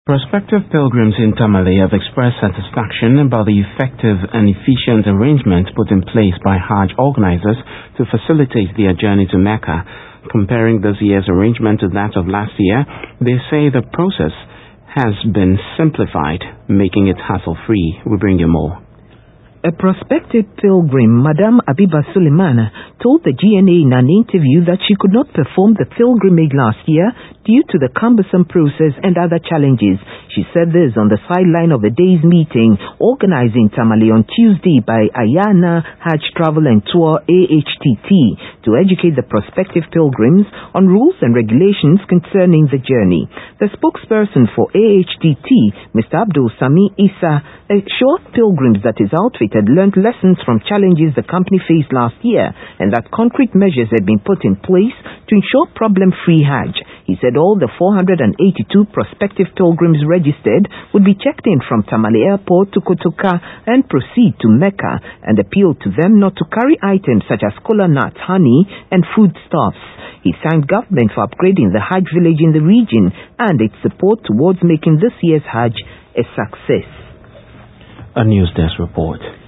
Prospective pilgrims in Tamale have expressed satisfaction about the effective and efficient arrangement put in place by Hajj organizers to facilitate their journey to Mecca. Comparing this year's arrangement to that of last year, they say the process has been simplified, making it hassle-free. We bring you more. A prospective pilgrim, Madam Abiba Suleiman, told the GNA in an interview that she could not perform the pilgrimage last year due to the cumbersome process and other challenges. She said this on the sideline of a day's meeting organized in Tamale on Tuesday by Ayana Hajj Travel and Tour AHTT to educate the prospective pilgrims on rules and regulations concerning the journey. The spokesperson for AHTT, Mr. Abdul Sami Isa, assured pilgrims that his outfit had learned lessons from challenges the company faced last year and that concrete measures had been put in place to ensure problem-free Hajj. He said all the 482 prospective pilgrims registered would be checked in from Tamale Airport to Kotoka and proceed to Mecca, and appealed to them not to carry items such as kola nuts, honey and foodstuffs. He thanked government for upgrading the Hajj village in the region and its support towards making this year's Hajj a success. A News Desk report.